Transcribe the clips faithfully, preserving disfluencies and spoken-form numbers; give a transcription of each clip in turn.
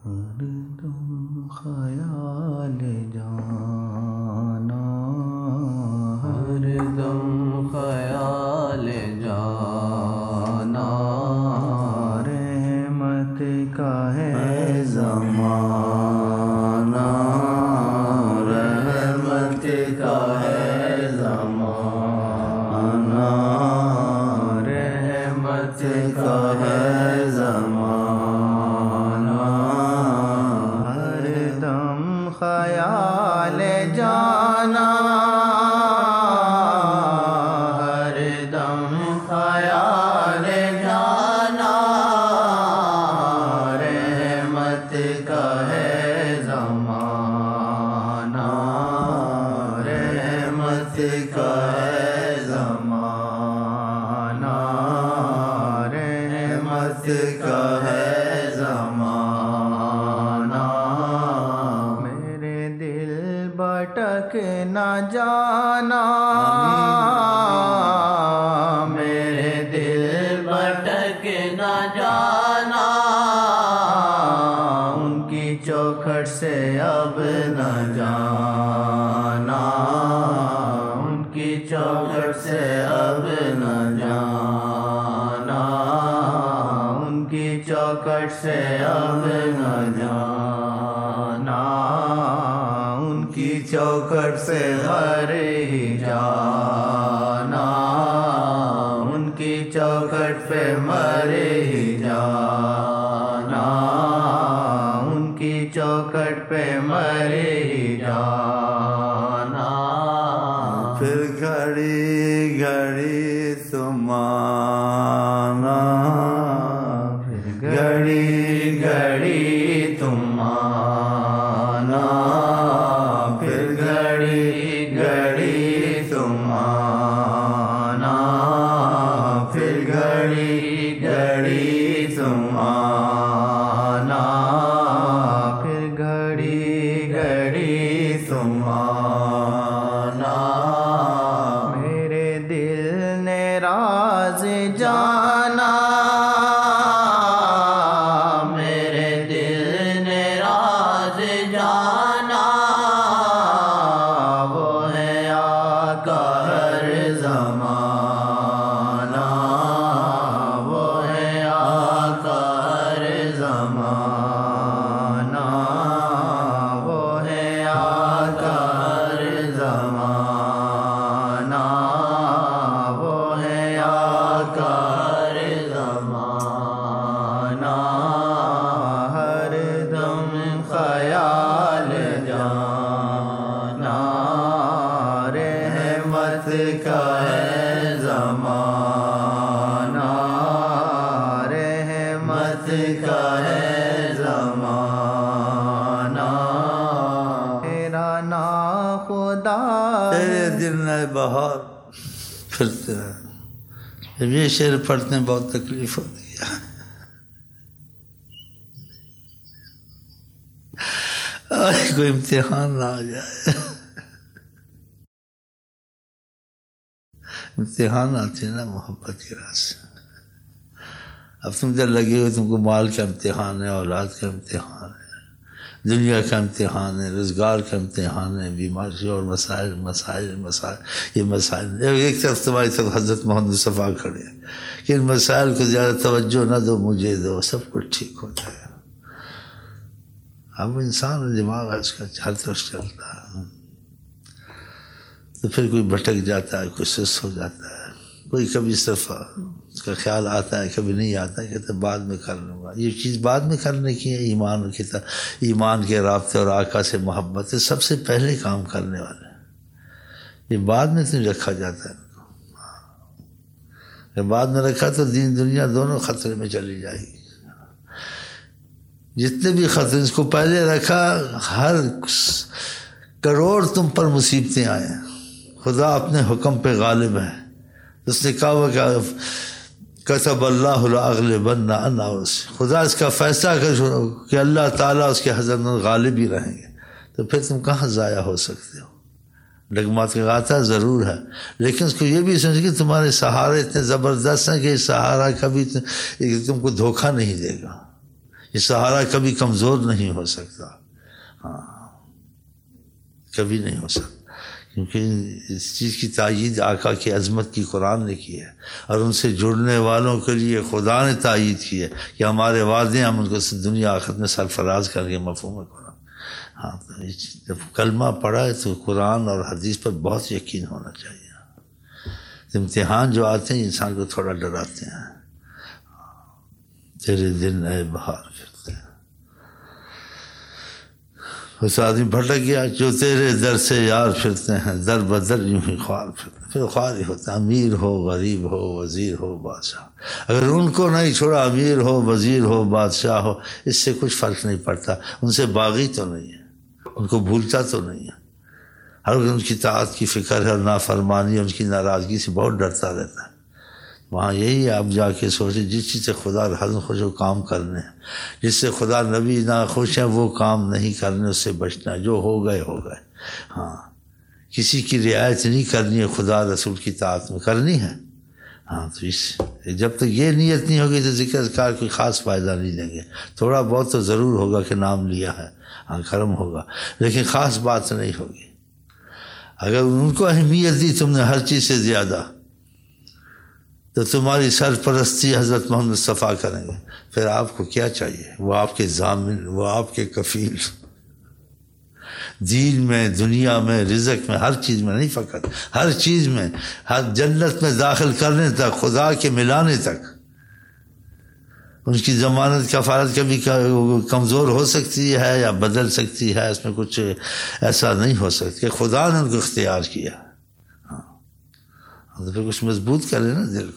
ہر دم خیال جانا، ہر دم خیال جانا، رحمت کا ہے زمانہ، رحمت کا ہے زمانہ، رحمت کا ہے زمانہ، ہر دم خیال جانا، ہر دم خیال جانا، رحمت کا ہے زمانہ، رحمت کا ہے زمانہ، رحمت کا ہے زمانہ، میرے دل بھٹک نہ جانا، میرے دل بھٹک نہ جانا، ان کی چوکھٹ سے اب نہ جانا، ان کی چوکھٹ سے اب نہ جانا، ان کی چوکھٹ سے اب نہ جانا، ان کی چوکھٹ سے ہر ہی جانا، ان کی چوکھٹ پہ مر ہی جانا، ان کی چوکھٹ پہ مر ہی جانا، پھر گھڑی گھڑی تم آنا، پھر گھڑی گھڑی تم آنا، پھر گھڑی گھڑی تم آنا، پھر گھڑی گھڑی تم آنا، پھر گھڑی گھڑی تم آنا، میرے دل نے راز جانا، میرے دل نے راز جانا، وہ ہے آقا ہر زمانہ، وہ ہے آقا ہر زمانہ، وہ ہے آقا ہر زمانہ، وہ ہے آقا ہر زمانہ، ہر دم خیال جانا، رحمت کا ہے زمانہ، رحمت کا ہے زمانہ، میرا نا خدا تیرے دل نہ بہار پھرتے ہیں۔ جب یہ شعر پڑھتے ہیں بہت تکلیف ہوتی ہے، آج کوئی امتحان نہ آ جائے، امتحان آتے ہیں نا محبت کے راستے۔ اب تم جب لگے ہوئے تم کو مال کا امتحان ہے، اولاد کا امتحان ہے، دنیا کا امتحان ہے، روزگار کا امتحان ہے، بیماری اور مسائل مسائل مسائل یہ مسائل، ایک طرف تمہاری طرف حضرت محمد مصطفیٰ کھڑے ہیں کہ ان مسائل کو زیادہ توجہ نہ دو، مجھے دو، سب کچھ ٹھیک ہو جائے گا۔ اب انسان دماغ ہے اس کا ہر طرف چلتا ہے، تو پھر کوئی بھٹک جاتا ہے، کوئی سست ہو جاتا ہے، کوئی کبھی اس طرف اس کا خیال آتا ہے، کبھی نہیں آتا، کہتے بعد میں کر لوں گا۔ یہ چیز بعد میں کرنے کی ہے، ایمان کی طرح، ایمان کے رابطے اور آقا سے محبت ہے، سب سے پہلے کام کرنے والے، یہ بعد میں تو رکھا جاتا ہے، جب بعد میں رکھا تو دین دنیا دونوں خطرے میں چلی جائے گی۔ جتنے بھی خطرے اس کو پہلے رکھا، ہر کروڑ تم پر مصیبتیں آئیں، خدا اپنے حکم پہ غالب ہے۔ اس نے کہا وہ کہ کتب اللہ لاغلبن انا، خدا اس کا فیصلہ کر کہ اللہ تعالیٰ اس کے حضرت غالب ہی رہیں گے، تو پھر تم کہاں ضائع ہو سکتے ہو؟ ڈگمات کا غاتا ضرور ہے، لیکن اس کو یہ بھی سمجھ کہ تمہارے سہارے اتنے زبردست ہیں کہ سہارا کبھی تم کو دھوکہ نہیں دے گا، یہ سہارا کبھی کمزور نہیں ہو سکتا، ہاں کبھی نہیں ہو سکتا، کیونکہ اس چیز کی تائید آقا کی عظمت کی قرآن نے کی ہے، اور ان سے جڑنے والوں کے لیے خدا نے تائید کی ہے کہ ہمارے وعدے ہم ان کو دنیا آخرت میں سرفراز کر کے مفہوم قرآن۔ ہاں تو جب کلمہ پڑھا ہے تو قرآن اور حدیث پر بہت یقین ہونا چاہیے۔ امتحان جو آتے ہیں انسان کو تھوڑا ڈراتے ہیں، تیرے دن اے بہار پھرتے ہیں، اس آدمی بھٹک گیا جو تیرے در سے یار پھرتے ہیں، در بدر یوں ہی خوار پھرتے ہیں، پھر خوار ہی ہوتا ہے، امیر ہو غریب ہو وزیر ہو بادشاہ، اگر ان کو نہیں چھوڑا امیر ہو وزیر ہو بادشاہ ہو اس سے کچھ فرق نہیں پڑتا، ان سے باغی تو نہیں ہے، ان کو بھولتا تو نہیں ہے، ہر وقت ان کی طاعت کی فکر ہے اور نافرمانی ان کی ناراضگی سے بہت ڈرتا رہتا ہے۔ وہاں یہی ہے، آپ جا کے سوچیں جس چیز سے خدا حضم خوش ہو کام کرنے ہیں، جس سے خدا نبی نہ خوش ہیں وہ کام نہیں کرنے، اس سے بچنا ہے، جو ہو گئے ہو گئے۔ ہاں کسی کی رعایت نہیں کرنی ہے، خدا رسول کی طاعت میں کرنی ہے۔ ہاں تو اس جب تک یہ نیت نہیں ہوگی تو ذکر اذکار کوئی خاص فائدہ نہیں لیں گے، تھوڑا بہت تو ضرور ہوگا کہ نام لیا ہے، ہاں کرم ہوگا، لیکن خاص بات نہیں ہوگی۔ اگر ان کو اہمیت دی تم نے ہر چیز سے زیادہ تو تمہاری سرپرستی حضرت محمد مصطفیٰ کریں گے، پھر آپ کو کیا چاہیے؟ وہ آپ کے ضامن، وہ آپ کے کفیل، دین میں دنیا میں رزق میں ہر چیز میں، نہیں فقط ہر چیز میں، ہر جنت میں داخل کرنے تک، خدا کے ملانے تک۔ ان کی ضمانت کفارت کبھی کمزور ہو سکتی ہے یا بدل سکتی ہے، اس میں کچھ ایسا نہیں ہو سکتا کہ خدا نے ان کو اختیار کیا۔ ہاں تو پھر کچھ مضبوط کرے نا دل کو،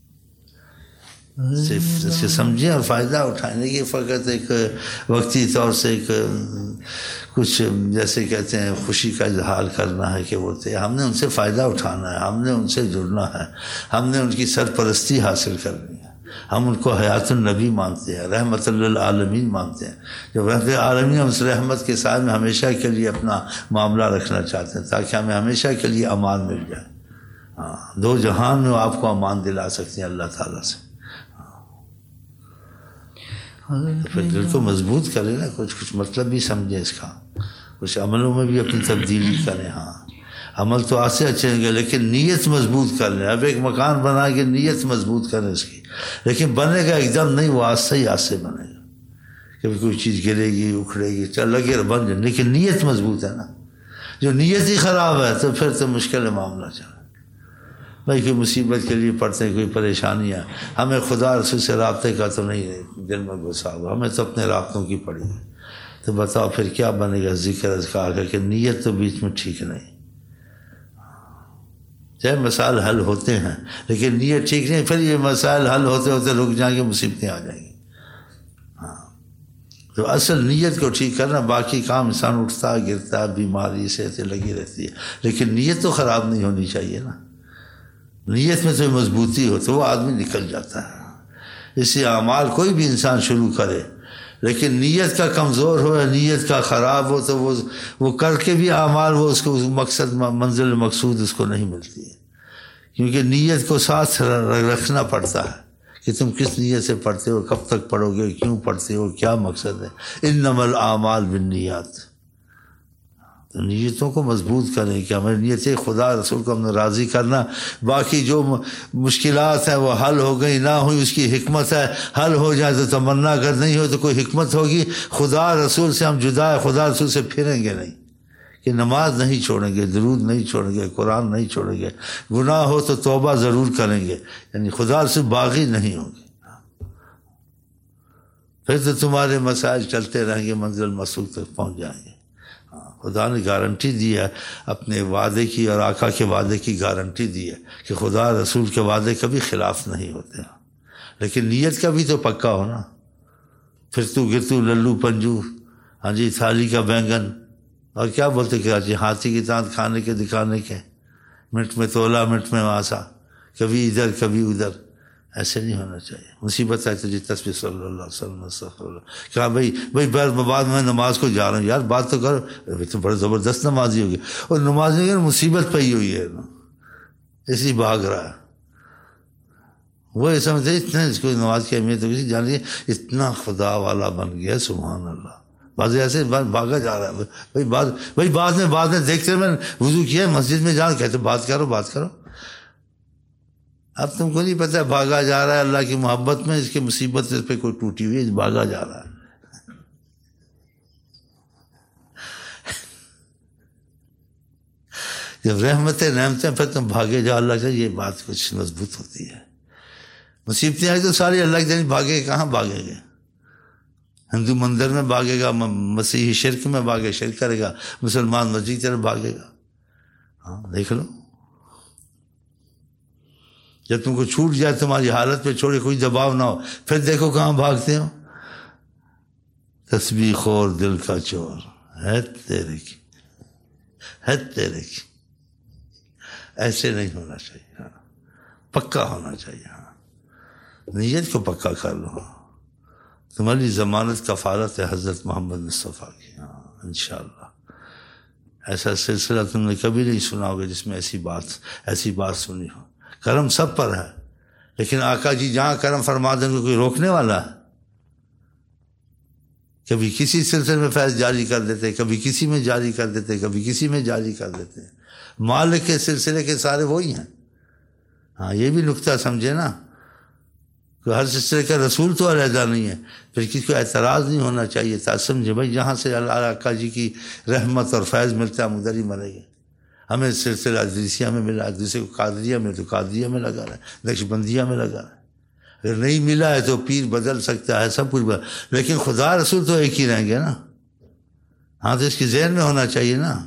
صرف اس کے سمجھیں اور فائدہ اٹھانے کی، فقط ایک وقتی طور سے ایک کچھ جیسے کہتے ہیں خوشی کا اظہار کرنا ہے کہ وہ تھے، ہم نے ان سے فائدہ اٹھانا ہے، ہم نے ان سے جڑنا ہے، ہم نے ان کی سرپرستی حاصل کرنی ہے، ہم ان کو حیات النبی مانتے ہیں، رحمت للعالمین مانتے ہیں، جب رحمت العالمین ہم اس رحمت کے سائے میں ہمیشہ کے لیے اپنا معاملہ رکھنا چاہتے ہیں تاکہ ہمیں ہمیشہ کے لیے امان مل جائے۔ ہاں دو جہان میں آپ کو امان دلا سکتے ہیں اللہ تعالیٰ سے۔ پھر دل کو مضبوط کرے نا، کچھ کچھ مطلب بھی سمجھیں اس کا، کچھ عملوں میں بھی اپنی تبدیلی کریں۔ ہاں عمل تو آسے اچھے ہوں گے لیکن نیت مضبوط کر لیں۔ اب ایک مکان بنا کے نیت مضبوط کریں اس کی، لیکن بنے گا ایک دم نہیں، وہ آستے ہی آستے بنے گا، کبھی کوئی چیز گرے گی اکھڑے گی چل لگے بن جائے، لیکن نیت مضبوط ہے نا۔ جو نیت ہی خراب ہے تو پھر تو مشکل ہے معاملہ چل۔ بھائی کوئی مصیبت کے لیے پڑتے ہیں، کوئی پریشانیاں، ہمیں خدا رسول سے رابطے کا تو نہیں دل میں گھسا ہوا، ہمیں تو اپنے رابطوں کی پڑی ہے، تو بتاؤ پھر کیا بنے گا ذکر اذکار کا کہ نیت تو بیچ میں ٹھیک نہیں۔ چاہے مسائل حل ہوتے ہیں لیکن نیت ٹھیک نہیں، پھر یہ مسائل حل ہوتے ہوتے رک جائیں گے، مصیبتیں آ جائیں گی۔ ہاں تو اصل نیت کو ٹھیک کرنا، باقی کام انسان اٹھتا گرتا بیماری صحت لگی رہتی ہے، لیکن نیت تو خراب نہیں ہونی چاہیے نا۔ نیت میں تو مضبوطی ہو تو وہ آدمی نکل جاتا ہے۔ اسی اعمال کوئی بھی انسان شروع کرے لیکن نیت کا کمزور ہو یا نیت کا خراب ہو تو وہ وہ کر کے بھی اعمال وہ اس کو مقصد منزل مقصود اس کو نہیں ملتی ہے، کیونکہ نیت کو ساتھ رکھنا پڑتا ہے کہ تم کس نیت سے پڑھتے ہو، کب تک پڑھو گے، کیوں پڑھتے ہو، کیا مقصد ہے۔ انما الاعمال بالنیات، تو نیتوں کو مضبوط کریں کہ ہماری نیت خدا رسول کو ہم نے راضی کرنا، باقی جو مشکلات ہیں وہ حل ہو گئی نہ ہوئی اس کی حکمت ہے، حل ہو جائے تو تمنا، اگر نہیں ہو تو کوئی حکمت ہوگی، خدا رسول سے ہم جدا ہے، خدا رسول سے پھریں گے نہیں، کہ نماز نہیں چھوڑیں گے، درود نہیں چھوڑیں گے، قرآن نہیں چھوڑیں گے، گناہ ہو تو توبہ ضرور کریں گے، یعنی خدا رسول باغی نہیں ہوں گے، پھر تو تمہارے مسائل چلتے رہیں گے، منزل مقصود تک پہنچ جائیں گے۔ خدا نے گارنٹی دی ہے اپنے وعدے کی، اور آقا کے وعدے کی گارنٹی دی ہے کہ خدا رسول کے وعدے کبھی خلاف نہیں ہوتے، لیکن نیت کا بھی تو پکا ہونا۔ پھر تو گرتو للو پنجو، ہاں جی تھالی کا بینگن، اور کیا بولتے کہ جی ہاتھی کی دانت کھانے کے دکھانے کے، منٹ میں تولا منٹ میں واسا، کبھی ادھر کبھی ادھر، ایسے نہیں ہونا چاہیے۔ مصیبت ہے تو جی تسبیح صلی اللہ علیہ وسلم استغفر اللہ، کہا بھائی بھائی بعد میں نماز کو جا رہا ہوں، یار بات تو کرو، تو بڑے زبردست نمازی ہوگی، اور نمازی مصیبت پہ ہی ہوئی ہے، اسی بھاگ رہا ہے، وہ یہ سمجھتے اتنا اس کو نماز کی اہمیت ہوگی جان لیے اتنا خدا والا بن گیا سبحان اللہ. بعض ایسے بھاگا جا رہا ہے بھائی بعد بھائی بعد میں بعد میں دیکھتے میں وضو کیا مسجد میں جان کہتے بات کرو بات کرو. اب تم کو نہیں پتہ بھاگا جا رہا ہے اللہ کی محبت میں، اس کی مصیبت اس پہ کوئی ٹوٹی ہوئی ہے، بھاگا جا رہا ہے. جب رحمتیں نعمتیں پھر تم بھاگے جاؤ اللہ سے، یہ بات کچھ مضبوط ہوتی ہے. مصیبتیں آئی تو ساری اللہ کی جانب بھاگے، کہاں بھاگے گا؟ ہندو مندر میں بھاگے گا، مسیحی شرک میں بھاگے شرک کرے گا، مسلمان مسجد کی طرف بھاگے گا. ہاں دیکھ لو، جب تم کو چھوٹ جائے تمہاری حالت پہ چھوڑے کوئی دباؤ نہ ہو، پھر دیکھو کہاں بھاگتے ہو. تسبیح خور دل کا چور ہے تیرے کی ہے تیرے کی. ایسے نہیں ہونا چاہیے، ہاں پکا ہونا چاہیے. ہاں نیت کو پکا کر لو. ہاں تمہاری ضمانت کفالت ہے حضرت محمد مصطفیٰ کی. ہاں انشاءاللہ. ایسا سلسلہ تم نے کبھی نہیں سنا ہوگا جس میں ایسی بات ایسی بات سنی ہو. کرم سب پر ہے، لیکن آقا جی جہاں کرم فرما دیں گے کوئی روکنے والا ہے؟ کبھی کسی سلسلے میں فیض جاری کر دیتے، کبھی کسی میں جاری کر دیتے، کبھی کسی میں جاری کر دیتے. مالک کے سلسلے کے سارے وہی ہیں. ہاں یہ بھی نکتہ سمجھے نا، کہ ہر سلسلے کا رسول تو علیحدہ نہیں ہے، پھر کسی کو اعتراض نہیں ہونا چاہیے تھا. سمجھے بھائی جہاں سے اللہ آقا جی کی رحمت اور فیض ملتا ہے ہم ادھر ہی مریں گے. ہمیں سلسلہ ادریسیہ میں ملا، دوسرے کو قادریہ میں تو قادریہ میں لگا رہا ہے، نقشبندیہ میں لگا رہا ہے. اگر نہیں ملا ہے تو پیر بدل سکتا ہے، سب کچھ بدل، لیکن خدا رسول تو ایک ہی رہیں گے نا. ہاں تو اس کی ذہن میں ہونا چاہیے نا.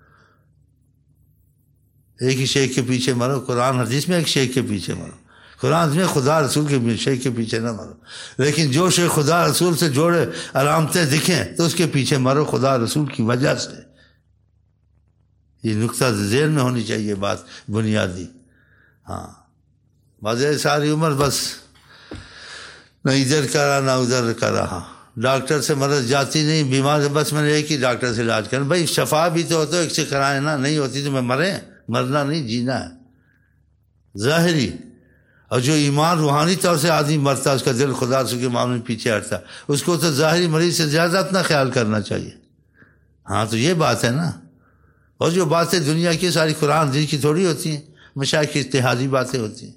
ایک ہی شیخ کے پیچھے مرو، قرآن حدیث میں ایک شیخ کے پیچھے مرو، قرآن میں خدا رسول کے شیخ کے پیچھے نہ مرو. لیکن جو شیخ خدا رسول سے جوڑے علامتیں دکھیں تو اس کے پیچھے مرو خدا رسول کی وجہ سے. یہ نقطہ ذہن میں ہونی چاہیے بات بنیادی. ہاں بازے ساری عمر بس نہ ادھر کرا نہ ادھر کرا. ہاں ڈاکٹر سے مرض جاتی نہیں، بیمار سے بس میں نے ایک ہی ڈاکٹر سے علاج کرنا. بھائی شفا بھی تو ہوتا ہے ایک سے کرائے نا، نہیں ہوتی تو میں مرے. مرنا نہیں جینا ہے ظاہری. اور جو ایمان روحانی طور سے آدمی مرتا اس کا دل خدا سے کے معاملے میں پیچھے ہٹتا، اس کو تو ظاہری مریض سے زیادہ اپنا خیال کرنا چاہیے. ہاں تو یہ بات ہے نا. اور جو باتیں دنیا کی ساری قرآن حدیث کی تھوڑی ہوتی ہیں، مشائخ کی اجتہادی باتیں ہوتی ہیں.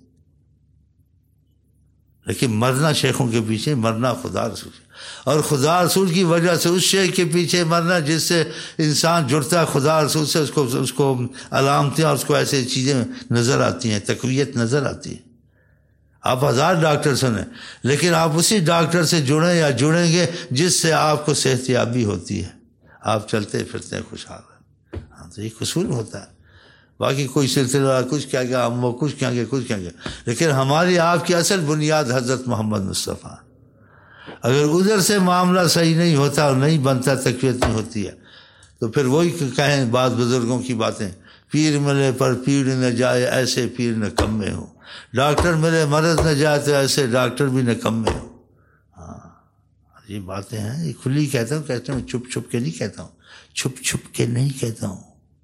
لیکن مرنا شیخوں کے پیچھے، مرنا خدا رسول، اور خدا رسول کی وجہ سے اس شیخ کے پیچھے مرنا جس سے انسان جڑتا ہے خدا رسول سے، اس کو اس کو علامتیں اور اس کو ایسے چیزیں نظر آتی ہیں، تقویت نظر آتی ہے. آپ ہزار ڈاکٹر سنیں لیکن آپ اسی ڈاکٹر سے جڑیں یا جڑیں گے جس سے آپ کو صحت یابی ہوتی ہے، آپ چلتے پھرتے ہیں خوشحال ہیں. ہاں تو یہ قصور ہوتا ہے. باقی کوئی سلسلہ کچھ کیا گیا، ہم وہ کچھ کیا گیا کچھ کیا گیا، لیکن ہماری آپ کی اصل بنیاد حضرت محمد مصطفیٰ. اگر ادھر سے معاملہ صحیح نہیں ہوتا اور نہیں بنتا، تقویت نہیں ہوتی ہے، تو پھر وہی کہیں بعض بزرگوں کی باتیں، پیر ملے پر پیر نہ جائے ایسے پیر نکمے ہو، ڈاکٹر ملے مرض نہ جائے تو ایسے ڈاکٹر بھی نکمے ہو. ہاں یہ باتیں ہیں، یہ کھلی کہتا ہوں، کہتا ہوں چھپ چھپ کے نہیں کہتا ہوں، چھپ چھپ کے نہیں کہتا ہوں.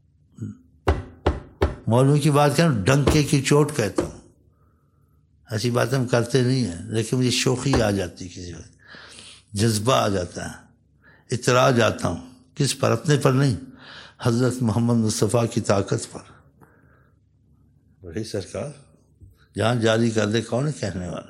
مولوی کی بات کہتا ہوں، ڈنکے کی چوٹ کہتا ہوں. ایسی باتیں ہم کرتے نہیں ہیں، لیکن مجھے شوخی آ جاتی، کسی وقت جذبہ آ جاتا ہے، اعتراض آتا ہوں. کس پر؟ اپنے پر نہیں، حضرت محمد مصطفیٰ کی طاقت پر. بڑی سرکار جہاں جاری کر دے کون ہے کہنے والا؟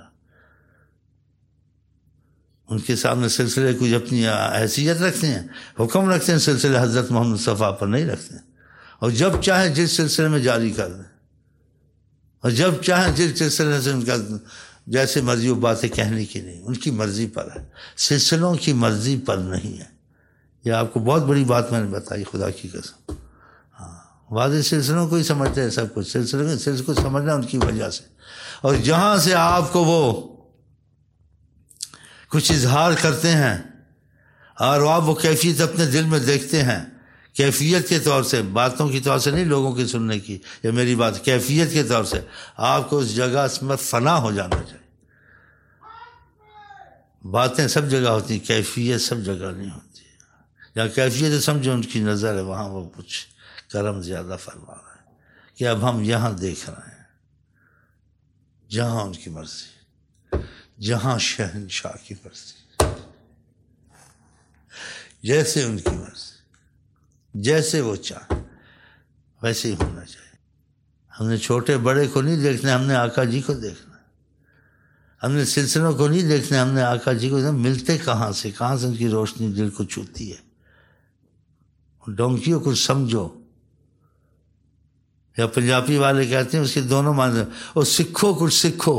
ان کے سامنے سلسلے کچھ اپنی حیثیت رکھتے ہیں، حکم رکھتے ہیں، سلسلے حضرت محمد مصطفیٰ پر نہیں رکھتے ہیں. اور جب چاہیں جس سلسلے میں جاری کر دیں، اور جب چاہیں جس سلسلے سے ان کا جیسے مرضی وہ باتیں کہنے کی نہیں، ان کی مرضی پر ہے، سلسلوں کی مرضی پر نہیں ہے. یہ آپ کو بہت بڑی بات میں نے بتائی خدا کی قسم. ہاں واضح سلسلوں کو ہی سمجھتے ہیں سب کچھ، سلسلے سلسلے کو سمجھنا ان کی وجہ سے. اور جہاں سے آپ کو وہ کچھ اظہار کرتے ہیں اور آپ وہ کیفیت اپنے دل میں دیکھتے ہیں، کیفیت کے طور سے، باتوں کی طور سے نہیں لوگوں کی سننے کی، یا میری بات کیفیت کے طور سے، آپ کو اس جگہ میں فنا ہو جانا چاہیے. باتیں سب جگہ ہوتی ہیں، کیفیت سب جگہ نہیں ہوتی. یا کیفیت سمجھو ان کی نظر ہے، وہاں وہ کچھ کرم زیادہ فرما رہا ہے کہ اب ہم یہاں دیکھ رہے ہیں جہاں ان کی مرضی. جہاں شہنشاہ کی مرضی، جیسے ان کی مرضی، جیسے وہ چاہیں ویسے ہی ہونا چاہیے۔ ہم نے چھوٹے بڑے کو نہیں دیکھنا، ہم نے آقا جی کو دیکھنا۔ ہم نے سلسلوں کو نہیں دیکھنا، ہم نے آقا جی کو دیکھنا۔ ملتے کہاں سے، کہاں سے ان کی روشنی دل کو چھوتی ہے۔ ڈونکیوں کو سمجھو، یا پنجابی والے کہتے ہیں اس کے دونوں معنی، اور سکھو کچھ سکھو۔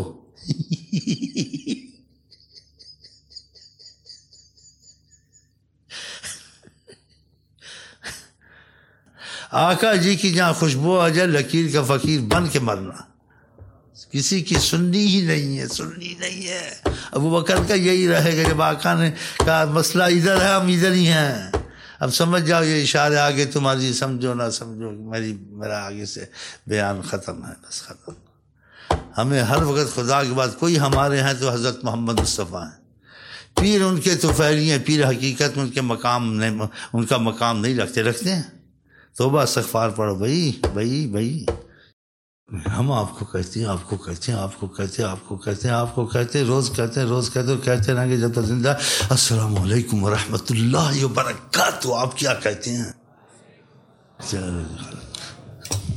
آقا جی کی جہاں خوشبو آ جائے، لکیر کا فقیر بن کے مرنا۔ کسی کی سننی ہی نہیں ہے، سننی نہیں ہے۔ ابو بکر کا یہی رہے گا، جب آقا نے کہا مسئلہ ادھر ہے، ہم ادھر ہی ہیں، اب سمجھ جاؤ یہ اشارے آگے تمہاری، سمجھو نہ سمجھو، میری میرا آگے سے بیان ختم ہے، بس ختم۔ ہمیں ہر وقت خدا کے بعد کوئی ہمارے ہیں تو حضرت محمد مصطفیٰ ہیں۔ پیر ان کے تو فعلی ہیں، پیر حقیقت میں ان کے مقام نہیں، ان کا مقام نہیں رکھتے، رکھتے ہیں۔ توبہ استغفار پڑھو بھائی بھائی بھائی۔ ہم آپ کو کہتے ہیں، آپ کو کہتے ہیں، آپ کو کہتے ہیں، آپ کو کہتے ہیں، آپ کو کہتے ہیں، روز کہتے ہیں، روز کہتے ہیں، کہتے رہیں گے جب تک زندہ۔ السلام علیکم ورحمۃ اللہ وبرکاتہ۔ آپ کیا کہتے ہیں؟